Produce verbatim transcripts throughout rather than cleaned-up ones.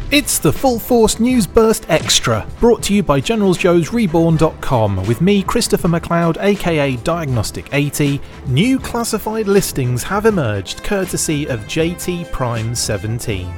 It's the Full Force News Burst Extra, brought to you by Generals Joes Reborn dot com, with me, Christopher McLeod, aka Diagnostic eighty. New classified listings have emerged courtesy of J T Prime seventeen.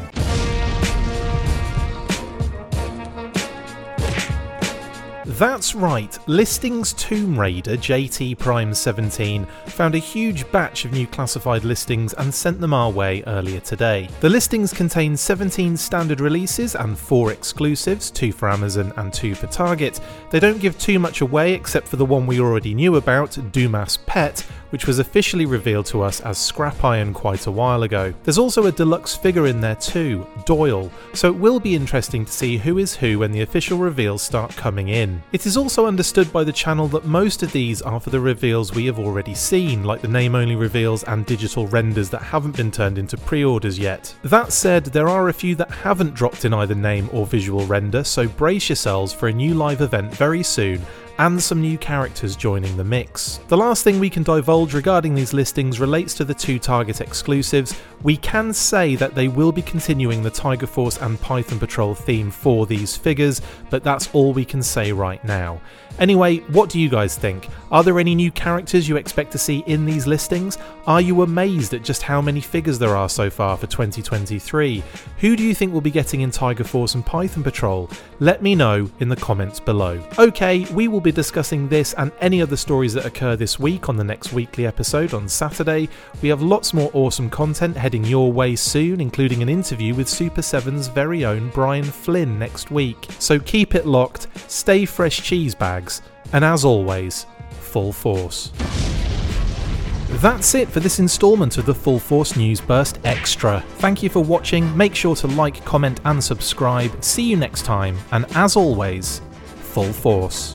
That's right, Listings Tomb Raider J T Prime seventeen found a huge batch of new classified listings and sent them our way earlier today. The listings contain seventeen standard releases and four exclusives, two for Amazon and two for Target. They don't give too much away except for the one we already knew about, Dumas Pet, which was officially revealed to us as Scrap Iron quite a while ago. There's also a deluxe figure in there too, Doyle, so it will be interesting to see who is who when the official reveals start coming in. It is also understood by the channel that most of these are for the reveals we have already seen, like the name-only reveals and digital renders that haven't been turned into pre-orders yet. That said, there are a few that haven't dropped in either name or visual render, so brace yourselves for a new live event very soon, and some new characters joining the mix. The last thing we can divulge regarding these listings relates to the two Target exclusives. We can say that they will be continuing the Tiger Force and Python Patrol theme for these figures, but that's all we can say right now. Anyway, what do you guys think? Are there any new characters you expect to see in these listings? Are you amazed at just how many figures there are so far for twenty twenty-three? Who do you think will be getting in Tiger Force and Python Patrol? Let me know in the comments below. Okay, we will be discussing this and any other stories that occur this week on the next weekly episode on Saturday. We have lots more awesome content heading your way soon, including an interview with Super seven's very own Brian Flynn next week. So keep it locked, stay fresh cheese bags, and as always, full force. That's it for this instalment of the Full Force News Burst Extra. Thank you for watching, make sure to like, comment and subscribe. See you next time, and as always, full force.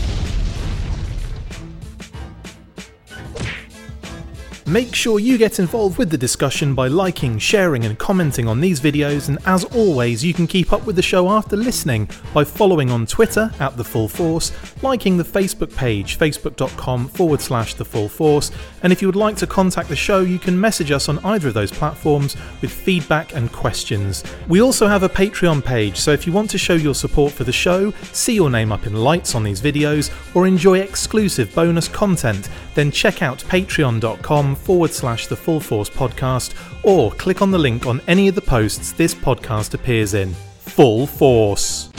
Make sure you get involved with the discussion by liking, sharing and commenting on these videos, and as always you can keep up with the show after listening by following on Twitter at The Full Force, liking the Facebook page facebook.com forward slash The Full Force, and if you would like to contact the show you can message us on either of those platforms with feedback and questions. We also have a Patreon page, so if you want to show your support for the show, see your name up in lights on these videos, or enjoy exclusive bonus content, then check out patreon.com forward slash the Full Force podcast, or click on the link on any of the posts this podcast appears in. Full Force.